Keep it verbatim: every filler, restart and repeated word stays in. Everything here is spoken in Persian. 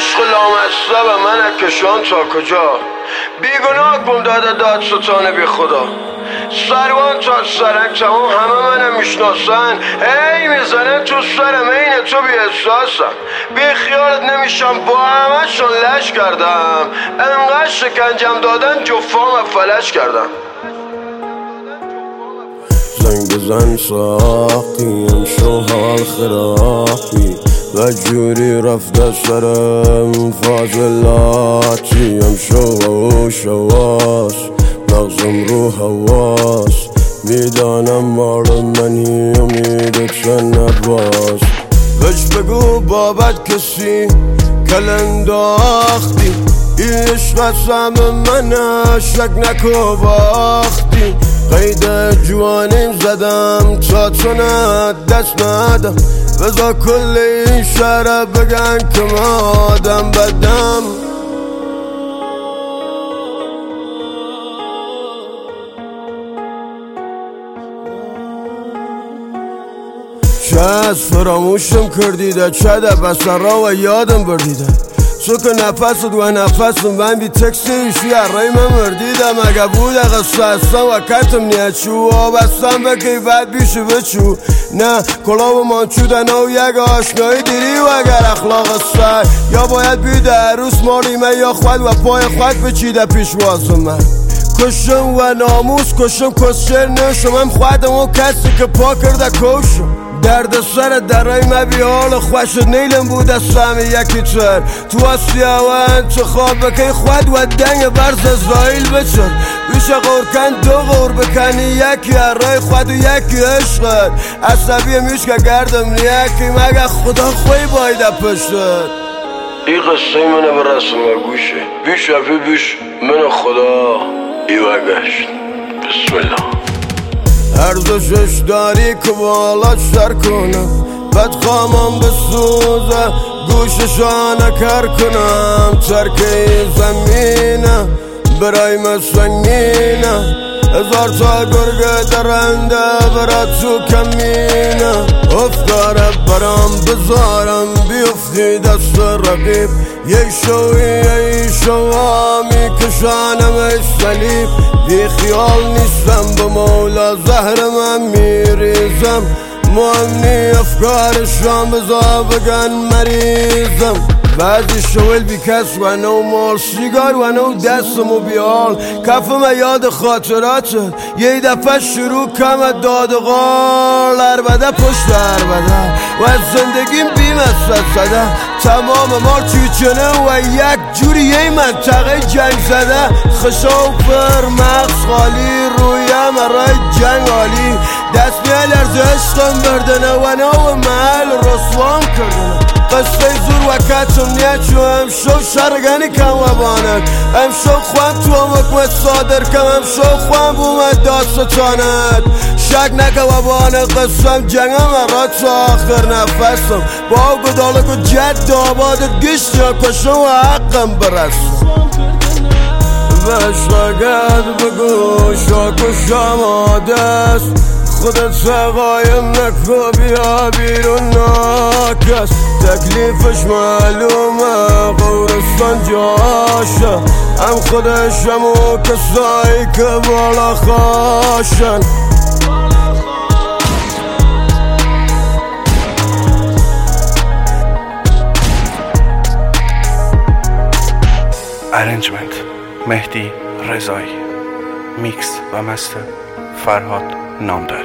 عشق لامصب من کشان تا کجا، بیگناه کن داده داد ستانه بی خدا. سروان تا سرک تمام همه منم میشناسن، ای میزنن تو سرم این تو بی احساسم. بی خیالت نمیشم با همه شون لش کردم، انقدر شکنجم دادن جفام فلش کردم. زنگ بزن ساقیم شو حال خرابی و جوری رفته سرم فاضلاتیم. شو شواس مغزم رو حواس، میدانم مال منی امیدت چند نباز. بش بگو بابت کسی کل انداختی، این عشق سم من شک نکو باختی. قید جوانیم زدم تا تو نه دست ندم، بذار کل این شهر بگن که ما آدم بدم. چه از فراموشم کردیده، چه ده بسر را و یادم بردیده. تو که نفست و نفستم من بی تکسیشی ارای من مردیدم. اگه بود قصه هستم و کتم نیت شو آبستم بکی بعد بیشو بچو. نه کلاب مانچودن و یک آشنایی دیری و اگر اخلاق سر، یا باید بیده عروس ماریمه یا خود و پای خود بچیده پیشواز من. کشم و ناموس کشم کسچر نشم، هم خودم و کسی که پا کرده کشم. درد سر درای مبی حال خوشت نیلم بود از سهمی یکی تر. تو آسیاوان تو خواب بکی خود و دنگ برز ازرائیل بچر. بیشه غورکن دو غور بکنی یکی ارای خود و یکی عشقت. عصبی میش که گردم یکی مگه خدا خوی بایده پشتت. این قصه منه برسم و گوشه بیش افی بیش من خدا ایوه گشت. بسم الله. ارزشش داری که بالا سر کنم، بد خواهم بسوزه گوششانه کر کنم. ترکه زمینه برای مسنگینه، هزار تا گرگه درنده برا تو کمینه. افکار برام بذارم بیفتی دست رقیب، یک شوی یک شوا میکشانم ای صلیب. بی خیال نیستم به مولا زهر من میریزم، مهمنی افکارشان بذار بگن مریضم. بعضی شویل بی کس و نو مال سیگار و نو دستم و بیال. کفم یاد خاطراتت یه دفعه شروع کم داد غال. اربده پشت اربده و از زندگیم بیم است زده. تمام مال چیچنه و یک جوری یه منطقه جنگ زده. خشاو پر مغز خالی رویم رای جنگ عالی. دست میل ارز عشقم بردنه و نو محل رسوان کردنه. قصه زور و کتم نیت شو هم شو شرگنی کم و بانم. هم شو خوام تو هم حکمت صادر کم، هم شو خوام بومد داستانت. شک نکه و بانت قسم جنگم را تا آخر نفسم. با گدالک و جد آبادت گشت یا کشم و حقم برسم. بشرگت بگو شا کشم آدست، خودت سقایم نکو بیا بیرون ناکس. تکلیفش معلومه قورستان جاشه، هم خودشم و کسایی که بالا خاشن. ارنجمنت مهدی رضایی، میکس و مستر فرهاد نامدار.